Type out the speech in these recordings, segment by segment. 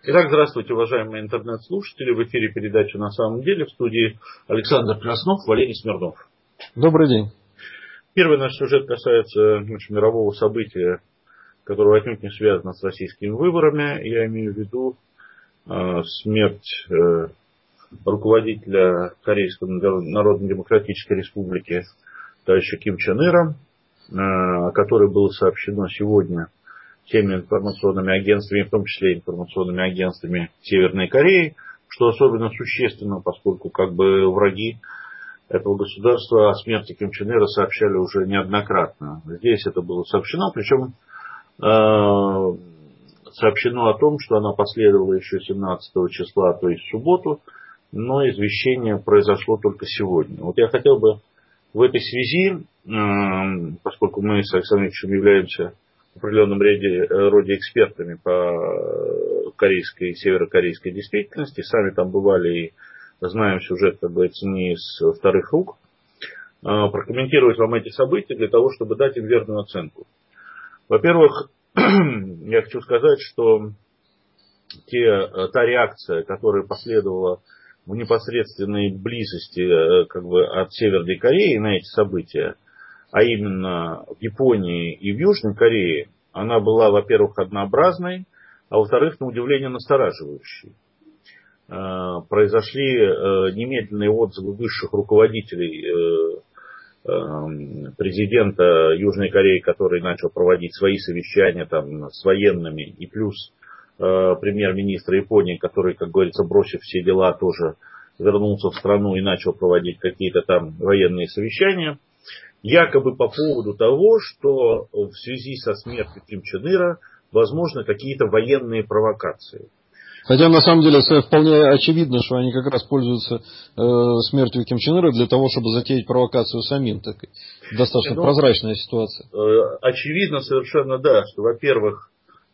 Итак, здравствуйте, уважаемые интернет-слушатели. В эфире передача «На самом деле», в студии Александр Краснов, Валерий Смирнов. Добрый день. Первый наш сюжет касается мирового события, которое отнюдь не связано с российскими выборами. Я имею в виду смерть руководителя Корейской Народно-Демократической Республики товарища Ким Чен Ира, о которой было сообщено сегодня теми информационными агентствами, в том числе информационными агентствами Северной Кореи, что особенно существенно, поскольку враги этого государства о смерти Ким Чен Ира сообщали уже неоднократно. Здесь это было сообщено, причем сообщено о том, что она последовала еще 17 числа, то есть в субботу, но извещение произошло только сегодня. Вот я хотел бы в этой связи, поскольку мы с Александром Ильичем являемся в определенном роде экспертами по северокорейской действительности, сами там бывали и знаем сюжет, как говорится, не из вторых рук, прокомментировать вам эти события для того, чтобы дать им верную оценку. Во-первых, я хочу сказать, что та реакция, которая последовала в непосредственной близости от Северной Кореи на эти события, а именно в Японии и в Южной Корее, она была, во-первых, однообразной, а во-вторых, на удивление настораживающей. Произошли немедленные отзывы высших руководителей президента Южной Кореи, который начал проводить свои совещания там с военными, и плюс премьер-министра Японии, который, как говорится, бросив все дела, тоже вернулся в страну и начал проводить какие-то там военные совещания. Якобы по поводу того, что в связи со смертью Ким Чен Ира возможны какие-то военные провокации. Хотя на самом деле вполне очевидно, что они как раз пользуются смертью Ким Чен Ира для того, чтобы затеять провокацию самим. Так, достаточно прозрачная ситуация. Очевидно совершенно, да, что, во-первых,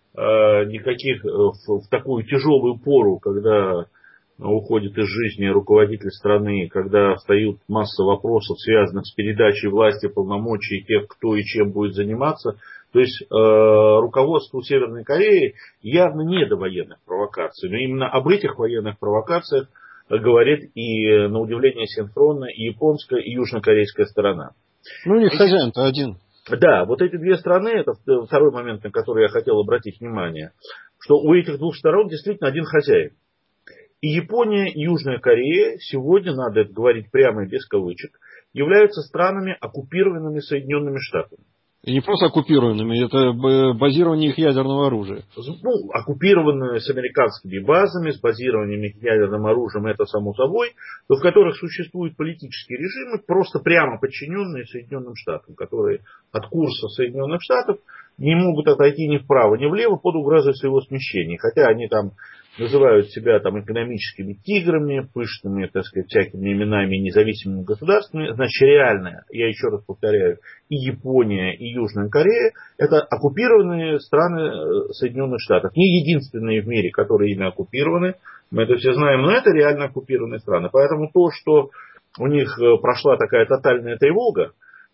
никаких в такую тяжелую пору, когда уходит из жизни руководитель страны, когда встают масса вопросов, связанных с передачей власти, полномочий тех, кто и чем будет заниматься. То есть руководству Северной Кореи явно не до военных провокаций. Но именно об этих военных провокациях говорит и, на удивление, синхронно и японская, и южнокорейская сторона. Ну, у них хозяин-то один. Да, вот эти две страны, это второй момент, на который я хотел обратить внимание, что у этих двух сторон действительно один хозяин. И Япония, и Южная Корея сегодня, надо это говорить прямо и без кавычек, являются странами, оккупированными Соединенными Штатами. И не просто оккупированными, это базирование их ядерного оружия. Ну, оккупированные с американскими базами, с базированием их ядерным оружием, это само собой, но в которых существуют политические режимы, просто прямо подчиненные Соединенным Штатам, которые от курса Соединенных Штатов не могут отойти ни вправо, ни влево под угрозой своего смещения. Хотя они там называют себя экономическими тиграми, пышными, так сказать, всякими именами независимыми государствами. Значит, реально, я еще раз повторяю, и Япония, и Южная Корея — это оккупированные страны Соединенных Штатов. Не единственные в мире, которые ими оккупированы, мы это все знаем, но это реально оккупированные страны. Поэтому то, что у них прошла такая тотальная тревога,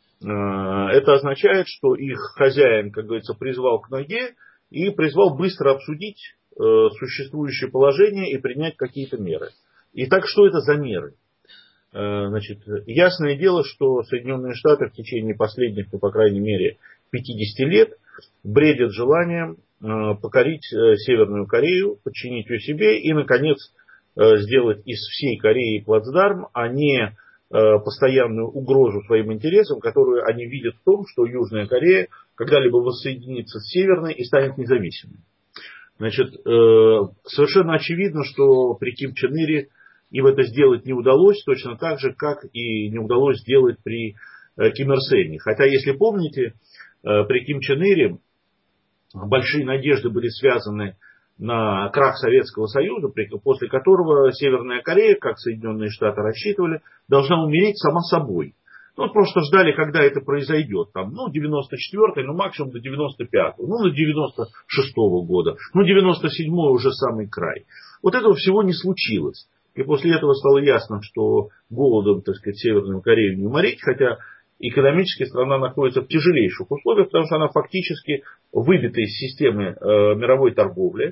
это означает, что их хозяин, как говорится, призвал к ноге и призвал быстро обсудить существующее положение и принять какие-то меры. Итак, что это за меры? Значит, ясное дело, что Соединенные Штаты в течение последних, по крайней мере, 50 лет бредят желанием покорить Северную Корею, подчинить ее себе и, наконец, сделать из всей Кореи плацдарм, а не постоянную угрозу своим интересам, которую они видят в том, что Южная Корея когда-либо воссоединится с Северной и станет независимой. Значит, совершенно очевидно, что при Ким Чен Ире им это сделать не удалось, точно так же, как и не удалось сделать при Ким Ир Сене. Хотя, если помните, при Ким Чен Ире большие надежды были связаны на крах Советского Союза, после которого Северная Корея, как Соединенные Штаты рассчитывали, должна умереть сама собой. Ну, просто ждали, когда это произойдет. Там, 94-й, максимум до 95-го, до 96-го года. 97-й уже самый край. Вот этого всего не случилось. И после этого стало ясно, что голодом, так сказать, Северную Корею не уморить, хотя экономически страна находится в тяжелейших условиях, потому что она фактически выбита из системы мировой торговли.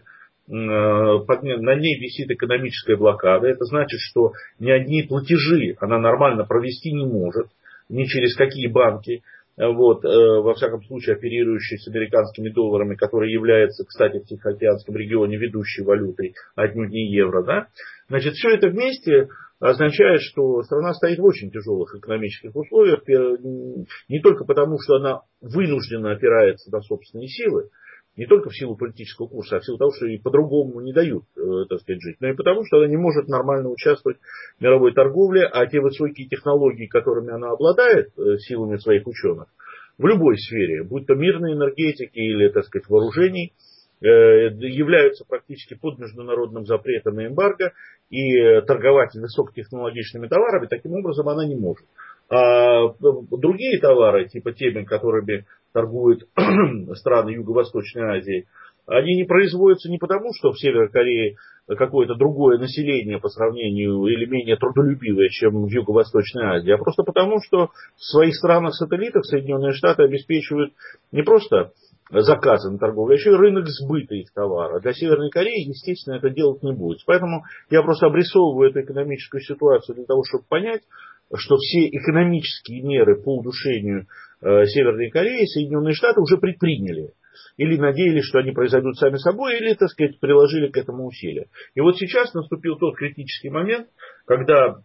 на ней висит экономическая блокада. Это значит, что ни одни платежи она нормально провести не может, ни через какие банки. Вот, во всяком случае, оперирующие с американскими долларами, которые являются, кстати, в Тихоокеанском регионе ведущей валютой, отнюдь не евро. Да? Значит, все это вместе означает, что страна стоит в очень тяжелых экономических условиях, не только потому, что она вынуждена опирается на собственные силы, не только в силу политического курса, а в силу того, что и по-другому не дают, так сказать, жить, но и потому, что она не может нормально участвовать в мировой торговле, а те высокие технологии, которыми она обладает, силами своих ученых, в любой сфере, будь то мирной энергетики или, так сказать, вооружений, являются практически под международным запретом и эмбарго, и торговать высокотехнологичными товарами таким образом она не может. А другие товары, типа теми, которыми торгуют страны Юго-Восточной Азии, они не производятся не потому, что в Северной Корее какое-то другое население по сравнению или менее трудолюбивое, чем в Юго-Восточной Азии, а просто потому, что в своих странах-сателлитах Соединенные Штаты обеспечивают не просто заказы на торговлю, а еще и рынок сбыта их товара. Для Северной Кореи, естественно, это делать не будет. Поэтому я просто обрисовываю эту экономическую ситуацию для того, чтобы понять, что все экономические меры по удушению Северной Кореи Соединенные Штаты уже предприняли. Или надеялись, что они произойдут сами собой, или, так сказать, приложили к этому усилия. И вот сейчас наступил тот критический момент, когда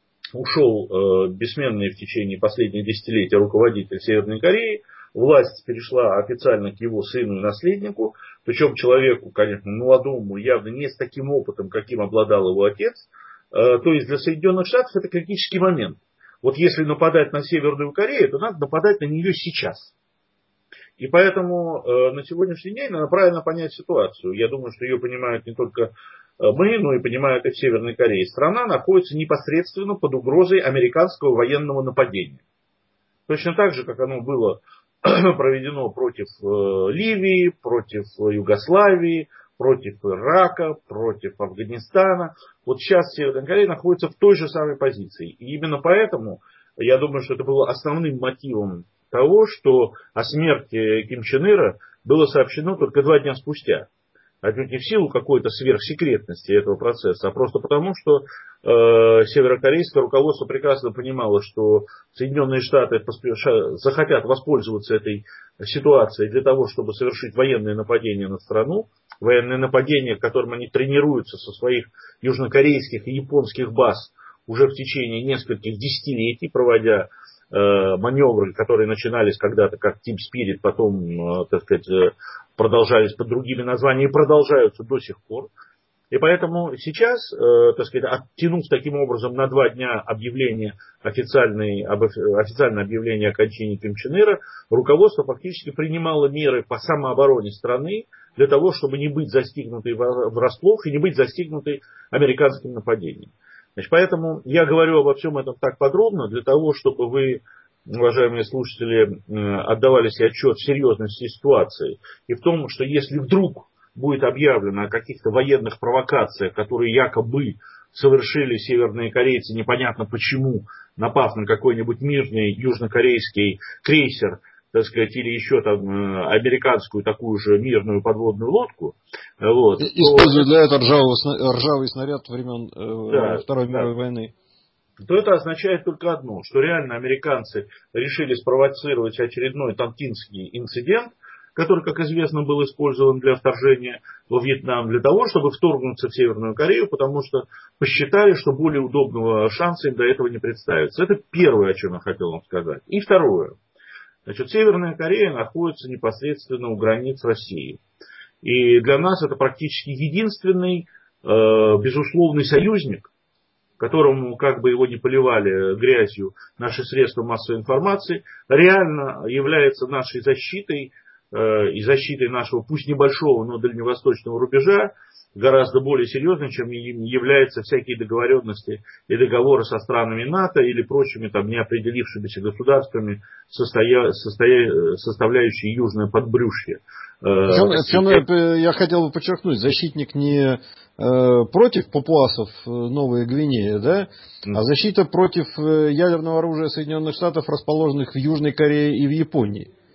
ушел бессменный в течение последних десятилетий руководитель Северной Кореи, власть перешла официально к его сыну и наследнику, причем человеку, конечно, молодому, явно не с таким опытом, каким обладал его отец. То есть для Соединенных Штатов это критический момент. Вот если нападать на Северную Корею, то надо нападать на нее сейчас. И поэтому на сегодняшний день надо правильно понять ситуацию. Я думаю, что ее понимают не только мы, но и понимают и в Северной Корее. Страна находится непосредственно под угрозой американского военного нападения. Точно так же, как оно было проведено против Ливии, против Югославии, против Ирака, против Афганистана. Вот сейчас Северная Корея находится в той же самой позиции. И именно поэтому я думаю, что это было основным мотивом того, что о смерти Ким Чен Ира было сообщено только 2 дня спустя. Отнюдь не в силу какой-то сверхсекретности этого процесса, а просто потому, что северокорейское руководство прекрасно понимало, что Соединенные Штаты захотят воспользоваться этой ситуацией для того, чтобы совершить военное нападение на страну, военное нападение, которым они тренируются со своих южнокорейских и японских баз уже в течение нескольких десятилетий, проводя маневры, которые начинались когда-то как Team Spirit, потом, так сказать, продолжались под другими названиями и продолжаются до сих пор. И поэтому сейчас, так сказать, оттянув таким образом на 2 дня официальное объявление о кончине Ким Чен Ира, руководство фактически принимало меры по самообороне страны для того, чтобы не быть застигнутой врасплох и не быть застигнутой американским нападением. Значит, поэтому я говорю обо всем этом так подробно, для того, чтобы вы, уважаемые слушатели, отдавали себе отчет в серьезности ситуации. И в том, что если вдруг будет объявлено о каких-то военных провокациях, которые якобы совершили северные корейцы, непонятно почему, напав на какой-нибудь мирный южнокорейский крейсер, так сказать, или еще там американскую такую же мирную подводную лодку. Вот, используя для этого ржавый снаряд времен Второй мировой войны. То это означает только одно, что реально американцы решили спровоцировать очередной Тонкинский инцидент, который, как известно, был использован для вторжения во Вьетнам, для того, чтобы вторгнуться в Северную Корею, потому что посчитали, что более удобного шанса им до этого не представится. Это первое, о чем я хотел вам сказать. И второе. Значит, Северная Корея находится непосредственно у границ России. И для нас это практически единственный, безусловный союзник, которому, как бы его ни поливали грязью наши средства массовой информации, реально является нашей защитой и защитой нашего, пусть небольшого, но дальневосточного рубежа, гораздо более серьезной, чем являются всякие договоренности и договоры со странами НАТО или прочими там неопределившимися государствами, составляющие южное подбрюшье. Причем я хотел бы подчеркнуть, защитник не против папуасов Новой Гвинеи, да, а защита против ядерного оружия Соединенных Штатов, расположенных в Южной Корее и в Японии.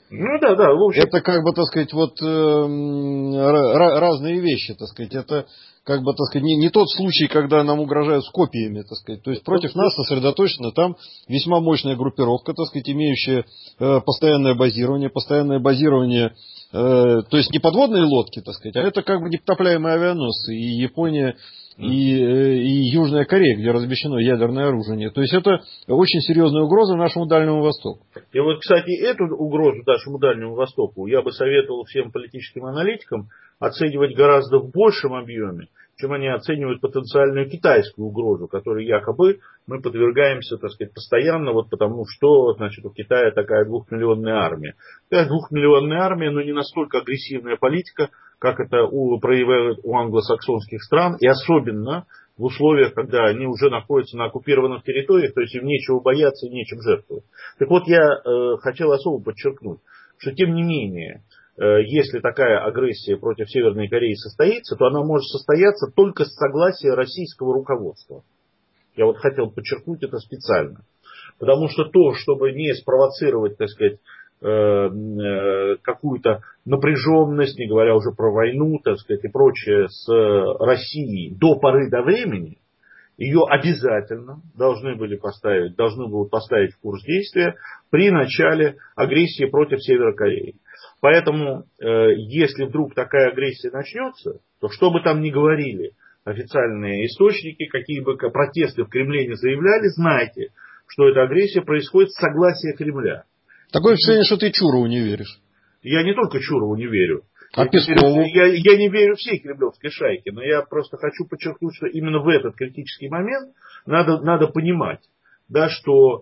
Ну да, да, в общем... Это как бы, так сказать, вот разные вещи, так сказать. Это как бы, так сказать, не тот случай, когда нам угрожают с копиями, так сказать. То есть против нас сосредоточена там весьма мощная группировка, так сказать, имеющая постоянное базирование, то есть не подводные лодки, так сказать, а это как бы непотопляемые авианосцы. И Япония, и Южная Корея, где размещено ядерное оружие. То есть это очень серьезная угроза нашему Дальнему Востоку. И вот, кстати, эту угрозу нашему Дальнему Востоку я бы советовал всем политическим аналитикам оценивать гораздо в большем объеме, чем они оценивают потенциальную китайскую угрозу, которой якобы мы подвергаемся, так сказать, постоянно, вот потому что, значит, у Китая такая 2-миллионная армия. Такая 2-миллионная армия, но не настолько агрессивная политика, как это проявляют у англосаксонских стран, и особенно в условиях, когда они уже находятся на оккупированных территориях, то есть им нечего бояться и нечем жертвовать. Так вот, я хотел особо подчеркнуть, что тем не менее, если такая агрессия против Северной Кореи состоится, то она может состояться только с согласия российского руководства. Я вот хотел подчеркнуть это специально. Потому что то, чтобы не спровоцировать, так сказать, какую-то напряженность, не говоря уже про войну, так сказать, и прочее с Россией до поры до времени, ее обязательно должны будут поставить в курс действия при начале агрессии против Северной Кореи. Поэтому, если вдруг такая агрессия начнется, то что бы там ни говорили официальные источники, какие бы протесты в Кремле не заявляли, знайте, что эта агрессия происходит с согласия Кремля. Такое впечатление, что ты Чурову не веришь. Я не только Чурову не верю. А Пескову? Я не верю всей кремлевской шайке, но я просто хочу подчеркнуть, что именно в этот критический момент надо понимать, да, что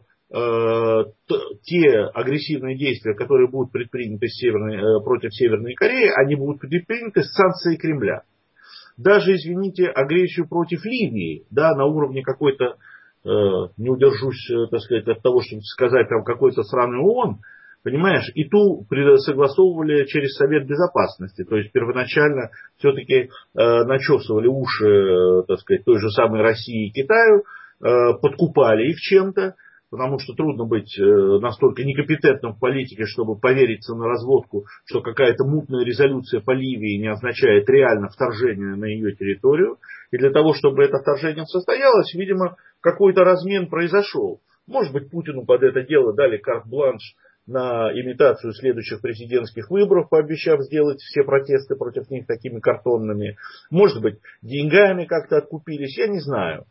те агрессивные действия, которые будут предприняты против Северной Кореи, они будут предприняты с санкцией Кремля. Даже, извините, агрессию против Ливии, да, на уровне какой-то, не удержусь, так сказать, от того, чтобы сказать, там какой-то сраный ООН, понимаешь, и ту согласовывали через Совет Безопасности. То есть первоначально все-таки начесывали уши, так сказать, той же самой России и Китаю, подкупали их чем-то, потому что трудно быть настолько некомпетентным в политике, чтобы повериться на разводку, что какая-то мутная резолюция по Ливии не означает реально вторжение на ее территорию. И для того, чтобы это вторжение состоялось, видимо, какой-то размен произошел. Может быть, Путину под это дело дали карт-бланш на имитацию следующих президентских выборов, пообещав сделать все протесты против них такими картонными. Может быть, деньгами как-то откупились, я не знаю.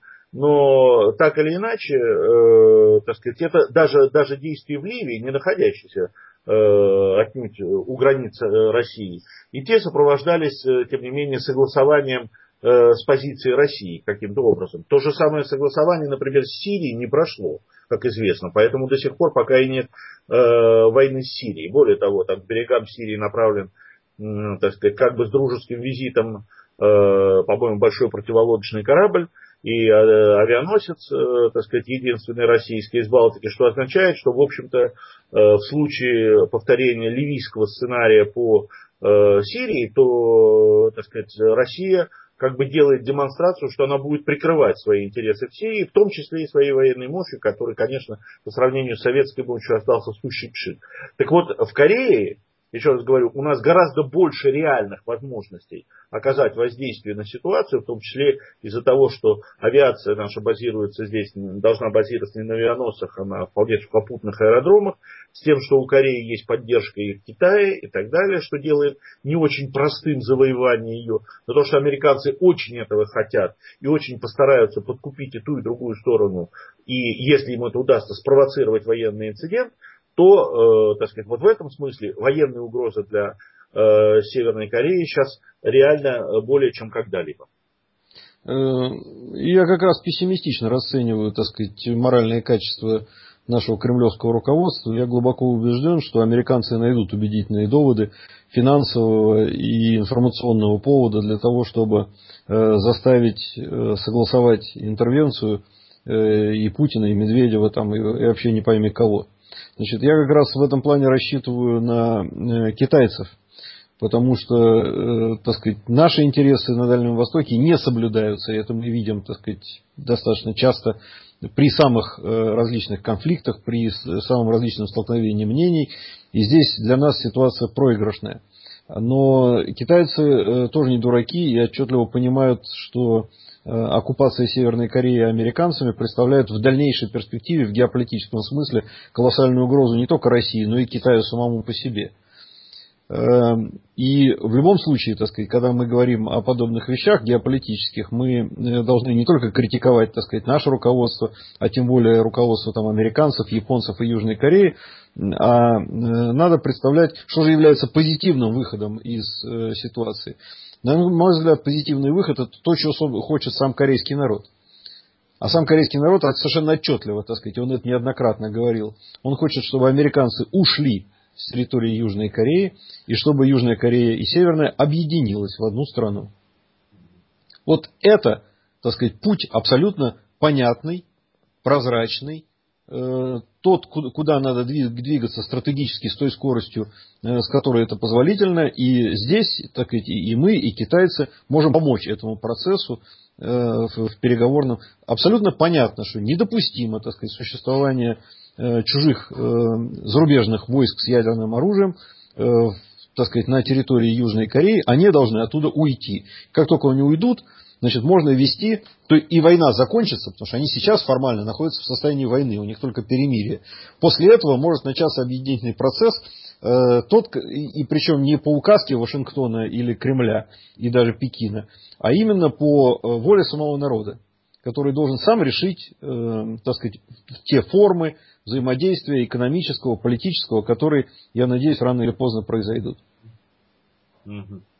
Но так или иначе, так сказать, это даже действия в Ливии, не находящиеся отнюдь у границ России, и те сопровождались, тем не менее, согласованием с позицией России каким-то образом. То же самое согласование, например, с Сирией не прошло, как известно, поэтому до сих пор пока и нет войны с Сирией. Более того, там к берегам Сирии направлен, так сказать, как бы с дружеским визитом, по-моему, большой противолодочный корабль и авианосец, так сказать, единственный российский из Балтики, что означает, что, в общем-то, в случае повторения ливийского сценария по Сирии, то, так сказать, Россия как бы делает демонстрацию, что она будет прикрывать свои интересы в Сирии, в том числе и своей военной мощью, которая, конечно, по сравнению с советской мощью остался сущий пшик. Так вот, в Корее, еще раз говорю, у нас гораздо больше реальных возможностей оказать воздействие на ситуацию, в том числе из-за того, что авиация наша базируется здесь, должна базироваться не на авианосцах, а на вполне сухопутных аэродромах, с тем, что у Кореи есть поддержка и в Китае и так далее, что делает не очень простым завоевание ее, но то, что американцы очень этого хотят и очень постараются подкупить и ту, и другую сторону, и если им это удастся спровоцировать военный инцидент, то, так сказать, вот в этом смысле военные угрозы для Северной Кореи сейчас реально более чем когда-либо. Я как раз пессимистично расцениваю, так сказать, моральные качества нашего кремлевского руководства. Я глубоко убежден, что американцы найдут убедительные доводы финансового и информационного повода для того, чтобы заставить согласовать интервенцию и Путина, и Медведева, там, и вообще не пойми кого. Значит, я как раз в этом плане рассчитываю на китайцев, потому что, так сказать, наши интересы на Дальнем Востоке не соблюдаются, и это мы видим, так сказать, достаточно часто при самых различных конфликтах, при самом различном столкновении мнений. И здесь для нас ситуация проигрышная. Но китайцы тоже не дураки и отчетливо понимают, что оккупация Северной Кореи американцами представляет в дальнейшей перспективе, в геополитическом смысле, колоссальную угрозу не только России, но и Китаю самому по себе. И в любом случае, так сказать, когда мы говорим о подобных вещах геополитических, мы должны не только критиковать, так сказать, наше руководство, а тем более руководство там, американцев, японцев и Южной Кореи, а надо представлять, что же является позитивным выходом из ситуации. На мой взгляд, позитивный выход — это то, чего хочет сам корейский народ. А сам корейский народ совершенно отчетливо, так сказать, он это неоднократно говорил. Он хочет, чтобы американцы ушли с территории Южной Кореи, и чтобы Южная Корея и Северная объединилась в одну страну. Вот это, так сказать, путь абсолютно понятный, прозрачный, тот, куда надо двигаться стратегически с той скоростью, с которой это позволительно. И здесь, так сказать, и мы, и китайцы можем помочь этому процессу в переговорном. Абсолютно понятно, что недопустимо, так сказать, существование чужих зарубежных войск с ядерным оружием, так сказать, на территории Южной Кореи. Они должны оттуда уйти. Как только они уйдут, значит, можно вести, то и война закончится, потому что они сейчас формально находятся в состоянии войны, у них только перемирие. После этого может начаться объединительный процесс, и причем не по указке Вашингтона или Кремля, и даже Пекина, а именно по воле самого народа, который должен сам решить, так сказать, те формы взаимодействия экономического, политического, которые, я надеюсь, рано или поздно произойдут. Угу.